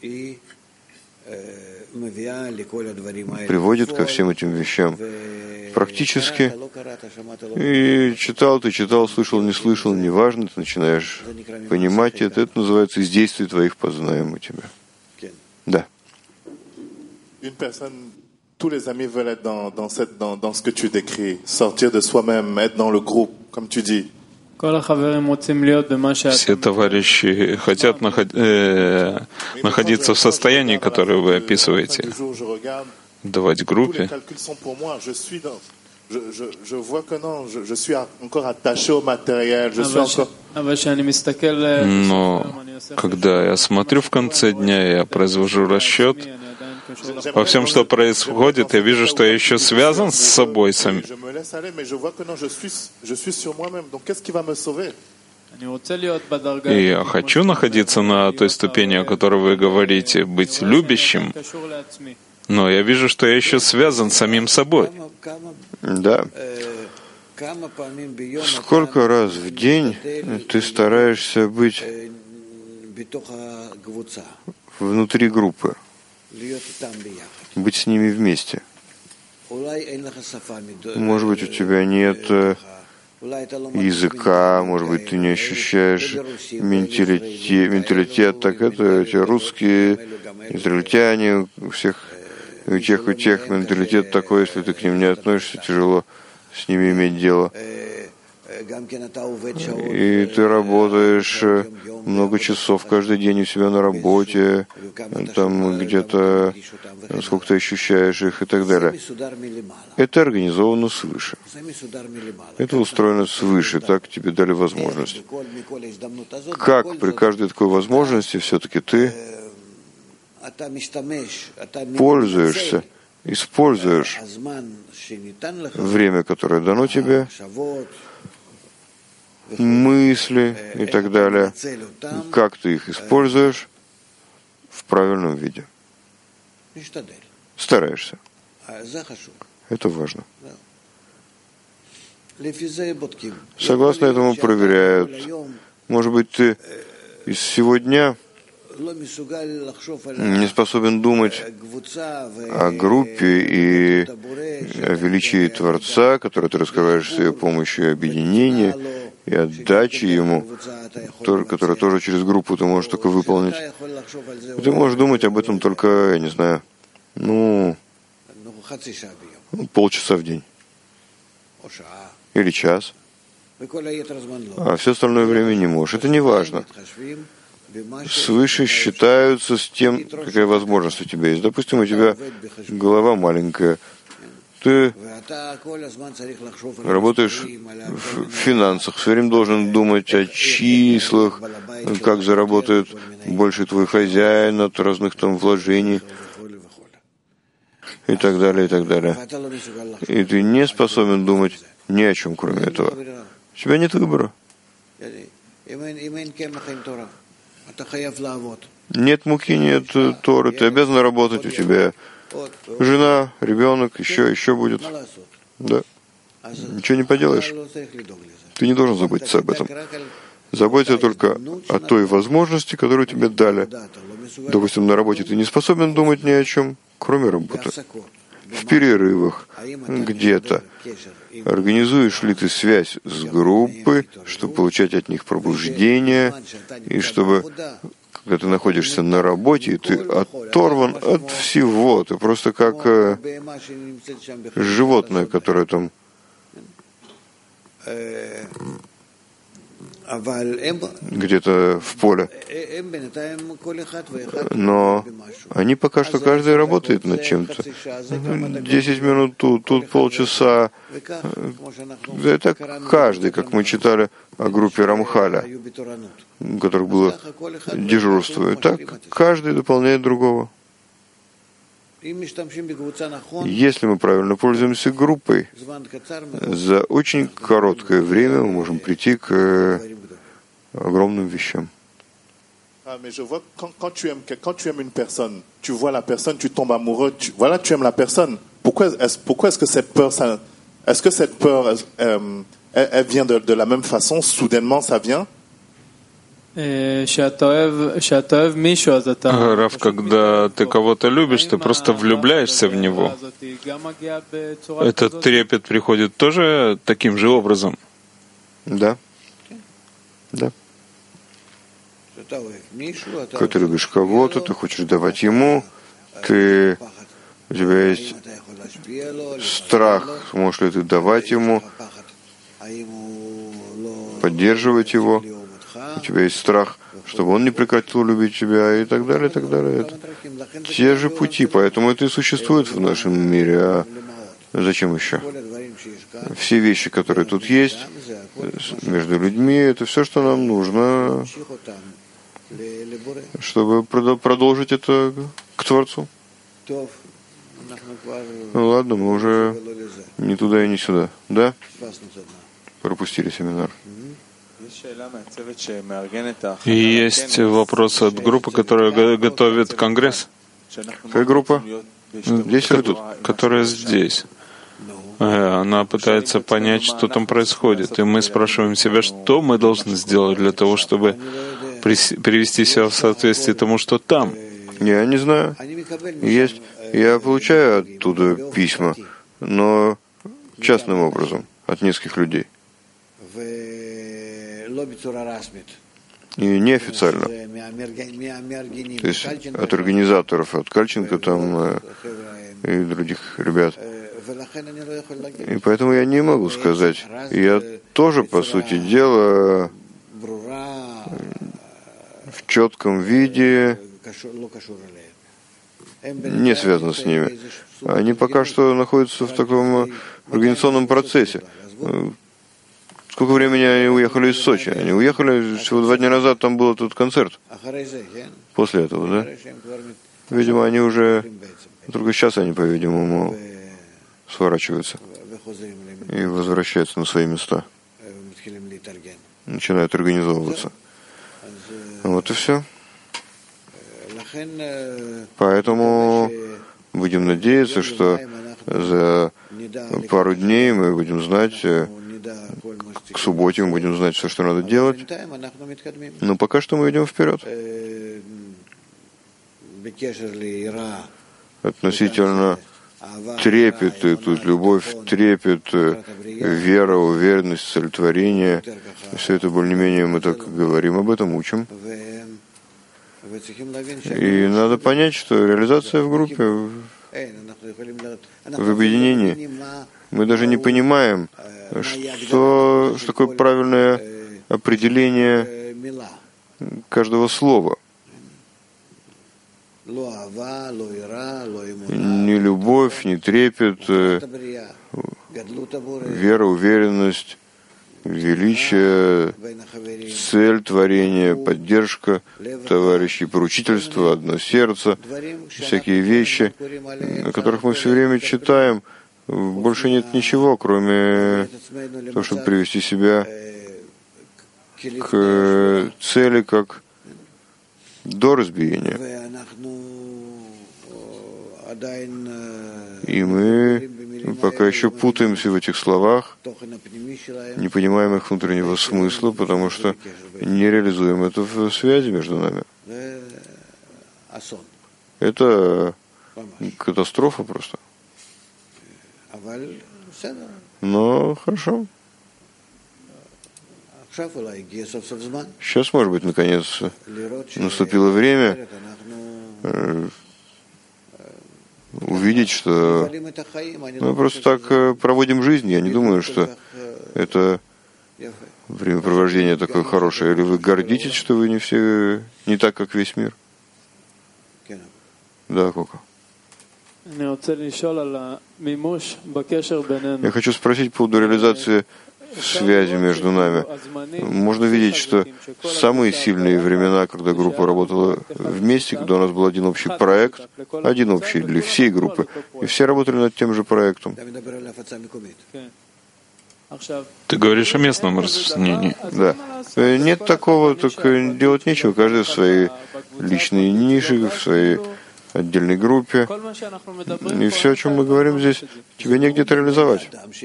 приводит ко всем этим вещам практически. И читал, слышал, не слышал, неважно, ты начинаешь понимать это. Это называется «из действий твоих познаем мы тебя». Да. Tous les amis veulent être dans ce que tu décris, sortir de soi-même, être dans le groupe, comme tu dis. Все товарищи хотят находиться в состоянии, которое вы описываете, давать группе. Je vois que non, je suis encore attaché au matériel, je suis encore... Но когда я смотрю в конце дня, я произвожу расчет во всем, что происходит, я вижу, что я еще связан с собой самим. И я хочу находиться на той ступени, о которой вы говорите, быть любящим, но я вижу, что я еще связан с самим собой. Да. Сколько раз в день ты стараешься быть внутри группы, быть с ними вместе? Может быть, у тебя нет языка, может быть, ты не ощущаешь менталитет, так это эти русские, израильтяне, у всех, у тех менталитет такой, если ты к ним не относишься, тяжело с ними иметь дело. И ты работаешь много часов каждый день у себя на работе, там где-то сколько ты ощущаешь их и так далее. Это организовано свыше. Это устроено свыше, так тебе дали возможность. Как при каждой такой возможности все-таки ты пользуешься, используешь время, которое дано тебе, мысли и так далее, как ты их используешь в правильном виде. Стараешься. Это важно. Согласно этому проверяют. Может быть, ты из всего дня не способен думать о группе и о величии Творца, который ты раскрываешь с ее помощью объединения и отдачи ему, которая тоже через группу ты можешь только выполнить. И ты можешь думать об этом только, я не знаю, полчаса в день. Или час. А все остальное время не можешь. Это не важно. Свыше считаются с тем, какая возможность у тебя есть. Допустим, у тебя голова маленькая. Ты работаешь в финансах, все время должен думать о числах, как заработает больше твой хозяин от разных там вложений и так далее, и так далее. И ты не способен думать ни о чем, кроме этого. У тебя нет выбора. Нет муки, нет Торы, ты обязан работать, у тебя жена, ребенок, еще будет. Да. Ничего не поделаешь. Ты не должен заботиться об этом. Заботься только о той возможности, которую тебе дали. Допустим, на работе ты не способен думать ни о чем, кроме работы. в перерывах, где-то. Организуешь ли ты связь с группой, чтобы получать от них пробуждение, и чтобы, когда ты находишься на работе, ты оторван от всего, ты просто как животное, которое там где-то в поле. Но они пока что каждый работает над чем-то. 10 минут тут полчаса. Это каждый, как мы читали о группе Рамхаля, у которых было дежурство. И так каждый дополняет другого. Если мы правильно пользуемся группой, за очень короткое время мы можем прийти к огромным вещам. Mais je vois quand tu aimes une personne, tu vois la personne, tu tombes amoureux, tu aimes la personne. Pourquoi est-ce que cette peur, elle vient de la même façon, soudainement ça vient? Рав, когда ты кого-то любишь, ты просто влюбляешься в него. Этот трепет приходит тоже таким же образом? Да. Да. Когда ты любишь кого-то, ты хочешь давать ему, у тебя есть страх, сможешь ли ты давать ему, поддерживать его. У тебя есть страх, чтобы он не прекратил любить тебя, и так далее, и так далее. Это те же пути, поэтому это и существует в нашем мире. А зачем еще? Все вещи, которые тут есть, между людьми, это все, что нам нужно, чтобы продолжить это к Творцу. Ну ладно, мы уже не туда и не сюда. Да? Пропустили семинар. И есть вопрос от группы, которая готовит конгресс. Какая группа? Здесь или тут? Которая здесь. Она пытается понять, что там происходит. И мы спрашиваем себя, что мы должны сделать для того, чтобы привести себя в соответствие тому, что там. Я не знаю. Есть. Я получаю оттуда письма, но частным образом, от нескольких людей. И неофициально. То есть от организаторов, от Кальченко там и других ребят. И поэтому я не могу сказать. Я тоже, по сути дела, в четком виде не связан с ними. Они пока что находятся в таком организационном процессе. Сколько времени они уехали из Сочи? Они уехали всего 2 дня назад, там был этот концерт. После этого, да? Видимо, они уже... Только сейчас они, по-видимому, сворачиваются и возвращаются на свои места. Начинают организовываться. Вот и все. Поэтому будем надеяться, что за пару дней мы будем знать, к субботе мы будем знать все, что надо делать. Но пока что мы идем вперед. Относительно трепет, тут любовь, трепет, вера, уверенность, сольтворение. Все это более-менее мы так говорим об этом, учим. И надо понять, что реализация в группе, в объединении, мы даже не понимаем, что такое правильное определение каждого слова. Ни любовь, ни трепет, вера, уверенность, величие, цель творения, поддержка товарищей, поручительство, одно сердце, всякие вещи, о которых мы все время читаем. Больше нет ничего, кроме того, чтобы привести себя к цели, как до разбиения. И мы пока еще путаемся в этих словах, не понимаем их внутреннего смысла, потому что не реализуем это в связи между нами. Это катастрофа просто. Но хорошо. Сейчас, может быть, наконец наступило время увидеть, что мы просто так проводим жизнь. Я не думаю, что это времяпровождение такое хорошее. Или вы гордитесь, что вы не так, как весь мир? Да, Кока. Я хочу спросить по поводу реализации связи между нами. Можно видеть, что самые сильные времена, когда группа работала вместе, когда у нас был один общий проект, один общий для всей группы, и все работали над тем же проектом. Ты говоришь о местном распространении. Да. Нет такого, так делать нечего. Каждый в своей личной нише, в своей отдельной группе. И все, о чем мы говорим здесь, тебе негде это реализовать.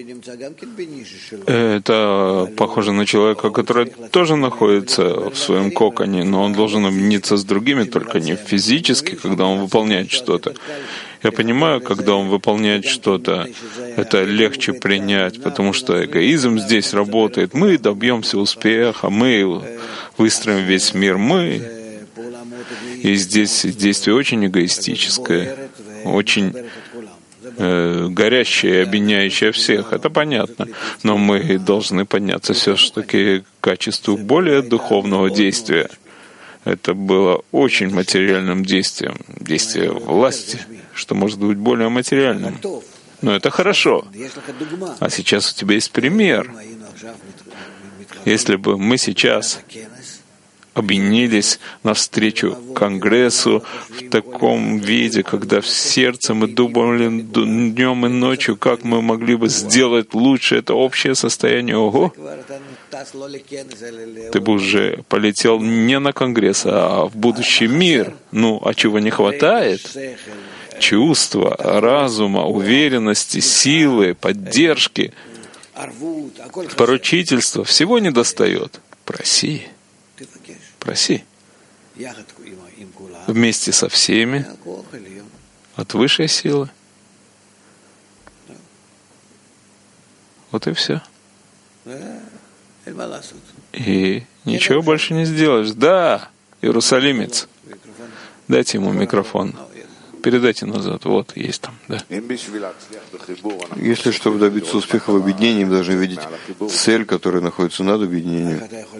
Это похоже на человека, который тоже находится в своем коконе, но он должен объединиться с другими, только не физически, когда он выполняет что-то. Я понимаю, когда он выполняет что-то, это легче принять, потому что эгоизм здесь работает. Мы добьемся успеха, мы выстроим весь мир, мы. И здесь действие очень эгоистическое, очень горящее и объединяющее всех. Это понятно. Но мы должны подняться все-таки к качеству более духовного действия. Это было очень материальным действием, действие власти, что может быть более материальным. Но это хорошо. А сейчас у тебя есть пример. Если бы мы сейчас объединились навстречу Конгрессу в таком виде, когда в сердце мы думали днем и ночью, как мы могли бы сделать лучше это общее состояние. Ого! Ты бы уже полетел не на Конгресс, а в будущий мир. Ну, а чего не хватает? Чувства, разума, уверенности, силы, поддержки, поручительства. Всего не достает. Проси. Проси. Вместе со всеми от высшей силы. Вот и все. И ничего больше не сделаешь. Да, иерусалимец. Дайте ему микрофон. Передайте назад. Вот, есть там, да. Если, чтобы добиться успеха в объединении, мы должны видеть цель, которая находится над объединением.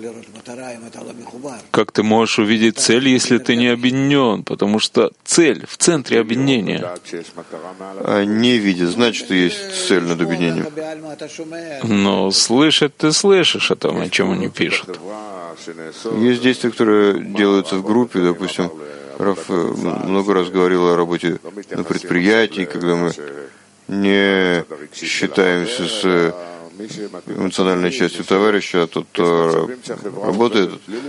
Как ты можешь увидеть цель, если ты не объединен? Потому что цель в центре объединения. А не видя, значит, что есть цель над объединением. Но слышать ты слышишь о том, о чем они пишут. Есть действия, которые делаются в группе, допустим. Раф много раз говорил о работе на предприятии, когда мы не считаемся с эмоциональной частью товарища, а тот, кто работает.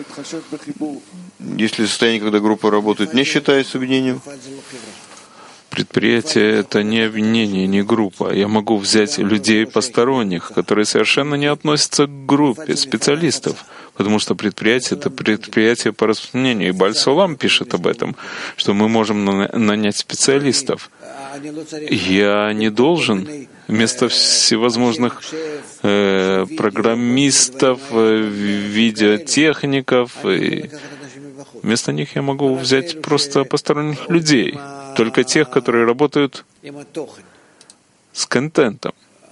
Если состояние, когда группа работает, не считается объединением, предприятие — это не объединение, не группа. Я могу взять людей посторонних, которые совершенно не относятся к группе, специалистов, потому что предприятие — это предприятие по распространению. И Баль-Сулам пишет об этом, что мы можем нанять специалистов. Я не должен вместо всевозможных программистов, видеотехников, вместо них я могу взять просто посторонних людей, только тех, которые работают с контентом.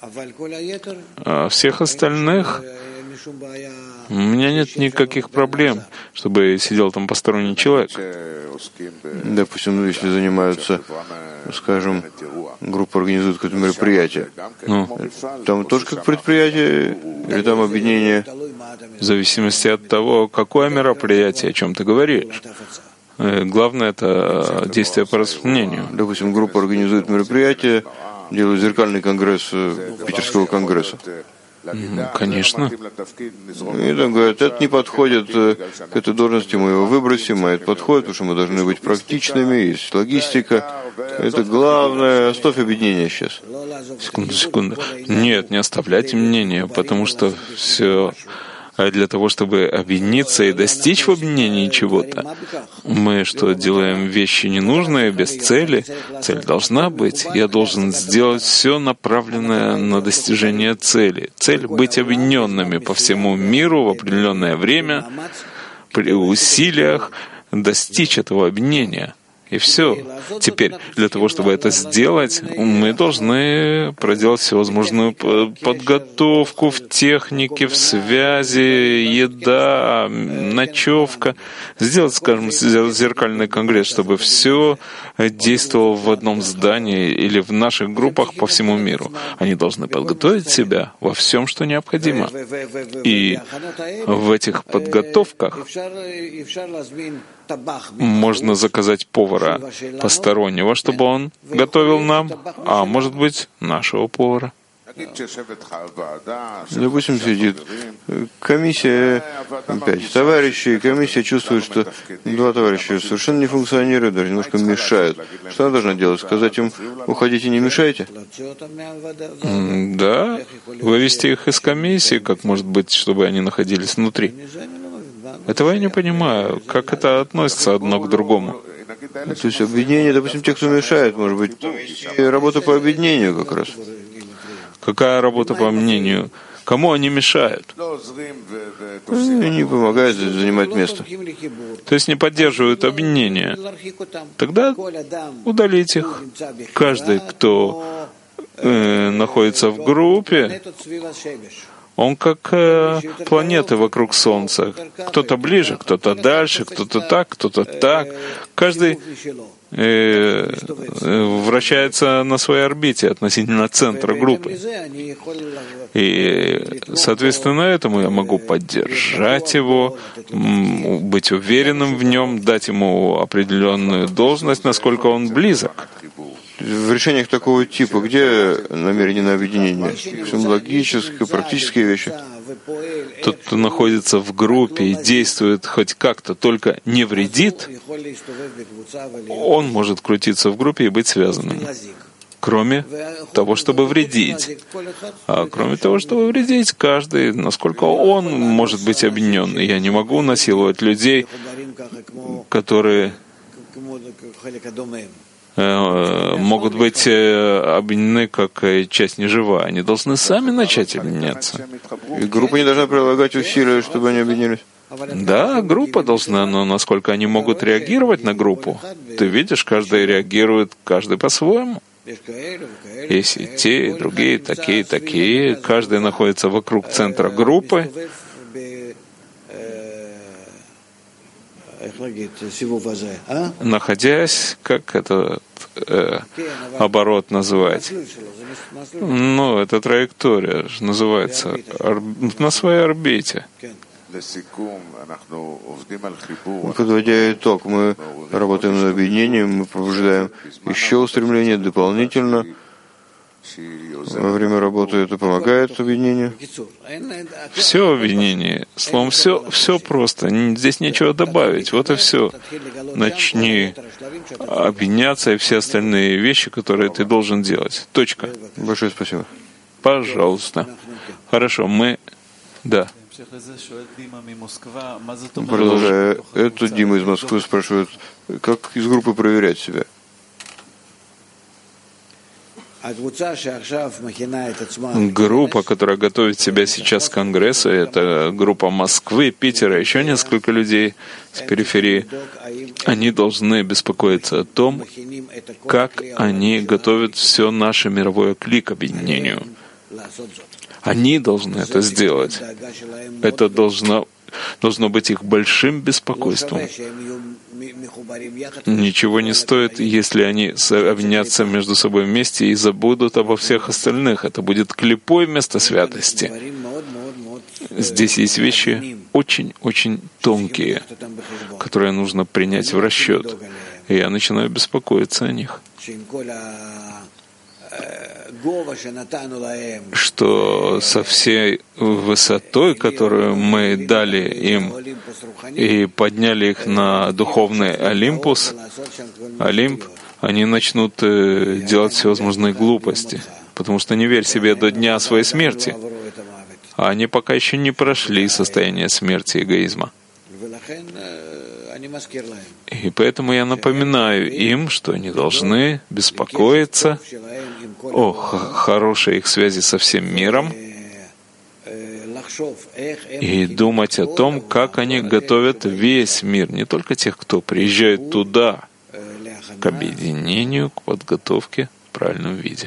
А всех остальных у меня нет никаких проблем, чтобы сидел там посторонний человек. Допустим, если занимаются, скажем, группа организует какое-то мероприятие, там тоже как предприятие или там объединение? В зависимости от того, какое мероприятие, о чем ты говоришь. Главное — это действие по распространению. Допустим, группа организует мероприятие, делает зеркальный конгресс Питерского конгресса. Конечно. И там говорят, это не подходит к этой должности, мы его выбросим, а это подходит, потому что мы должны быть практичными, есть логистика. Это главное. Оставь объединение сейчас. Секунду. Нет, не оставляйте мнение, потому что все для того, чтобы объединиться и достичь в объединении чего-то. Мы что, делаем вещи ненужные, без цели? Цель должна быть. Я должен сделать все направленное на достижение цели. Цель — быть объединенными по всему миру в определенное время, при усилиях достичь этого объединения. И все. Теперь, для того, чтобы это сделать, мы должны проделать всевозможную подготовку в технике, в связи, еда, ночевка. Сделать, скажем, зеркальный конгресс, чтобы все действовало в одном здании или в наших группах по всему миру. Они должны подготовить себя во всем, что необходимо. И в этих подготовках можно заказать повара постороннего, чтобы он готовил нам, а может быть, нашего повара. Допустим, сидит комиссия, 5 товарищей, комиссия чувствует, что 2 товарища совершенно не функционируют, даже немножко мешают. Что она должна делать? Сказать им: уходите, не мешайте? Да, вывести их из комиссии, как может быть, чтобы они находились внутри. Этого я не понимаю, как это относится одно к другому. То есть объединение, допустим, те, кто мешает, может быть, работа по объединению как раз. Какая работа по объединению? Кому они мешают? Не помогают занимать место. То есть не поддерживают объединение. Тогда удалить их. Каждый, кто находится в группе, он как планеты вокруг Солнца. Кто-то ближе, кто-то дальше, кто-то так, кто-то так. Каждый вращается на своей орбите относительно центра группы. И, соответственно, этому я могу поддержать его, быть уверенным в нем, дать ему определенную должность, насколько он близок. В решениях такого типа, где намерение на объединение? Все логические, практические вещи. Тот, кто находится в группе и действует хоть как-то, только не вредит, он может крутиться в группе и быть связанным. Кроме того, чтобы вредить. А кроме того, чтобы вредить, каждый, насколько он может быть объединен. Я не могу насиловать людей, которые могут быть объединены как часть неживая. Они должны сами начать объединяться. И группа не должна прилагать усилия, чтобы они объединились? Да, группа должна, но насколько они могут реагировать на группу? Ты видишь, каждый реагирует, каждый по-своему. Есть и те, и другие, такие, такие. Каждый находится вокруг центра группы. Находясь, как этот оборот называть? Ну, это траектория же называется, на своей орбите. Подводя итог, мы работаем над объединением, мы побуждаем еще устремление дополнительно. Во время работы это помогает объединению. Все объединение. Словом, все просто. Здесь нечего добавить. Вот и все. Начни объединяться и все остальные вещи, которые ты должен делать. Точка. Большое спасибо. Пожалуйста. Хорошо, мы... Да. Продолжая это, Дима из Москвы спрашивает, как из группы проверять себя? Группа, которая готовит себя сейчас к Конгрессу, это группа Москвы, Питера, еще несколько людей с периферии. Они должны беспокоиться о том, как они готовят все наше мировое кли к объединению. Они должны это сделать. Это должно быть их большим беспокойством. Ничего не стоит, если они объединятся между собой вместе и забудут обо всех остальных. Это будет клипой вместо святости. Здесь есть вещи очень-очень тонкие, которые нужно принять в расчет. И я начинаю беспокоиться о них. Что со всей высотой, которую мы дали им, и подняли их на духовный Олимп, они начнут делать всевозможные глупости. Потому что не верь себе до дня своей смерти. а они пока еще не прошли состояние смерти эгоизма. И поэтому я напоминаю им, что они должны беспокоиться о хорошей их связи со всем миром и думать о том, как они готовят весь мир, не только тех, кто приезжает туда, к объединению, к подготовке в правильном виде.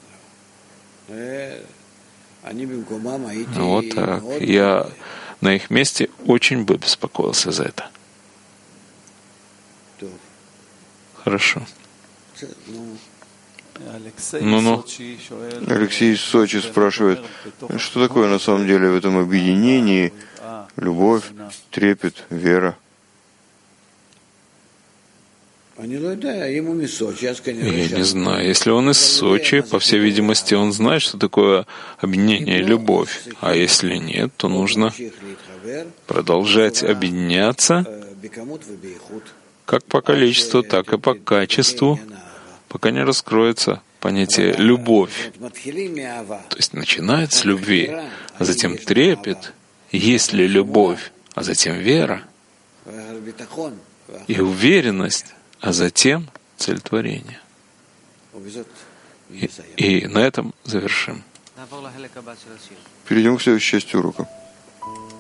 Вот так. Я на их месте очень бы беспокоился за это. Хорошо. Ну-ну. Алексей из Сочи спрашивает, что такое на самом деле в этом объединении любовь, трепет, вера? Я не знаю. Если он из Сочи, по всей видимости, он знает, что такое объединение и любовь. А если нет, то нужно продолжать объединяться как по количеству, так и по качеству, пока не раскроется понятие «любовь». То есть начинает с любви, а затем трепет, есть ли любовь, а затем вера и уверенность, а затем цель творения. И на этом завершим. Перейдем к следующей части урока.